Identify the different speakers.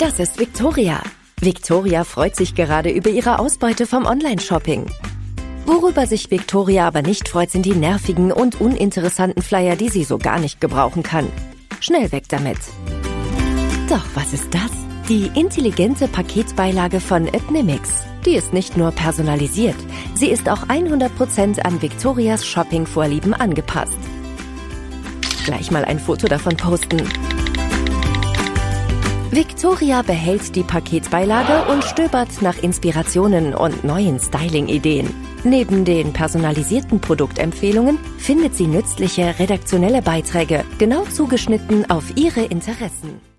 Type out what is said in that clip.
Speaker 1: Das ist Victoria. Victoria freut sich gerade über ihre Ausbeute vom Online-Shopping. Worüber sich Victoria aber nicht freut, sind die nervigen und uninteressanten Flyer, die sie so gar nicht gebrauchen kann. Schnell weg damit. Doch was ist das? Die intelligente Paketbeilage von Adnimix. Die ist nicht nur personalisiert, sie ist auch 100% an Victorias Shopping-Vorlieben angepasst. Gleich mal ein Foto davon posten. Victoria behält die Paketbeilage und stöbert nach Inspirationen und neuen Styling-Ideen. Neben den personalisierten Produktempfehlungen findet sie nützliche redaktionelle Beiträge, genau zugeschnitten auf ihre Interessen.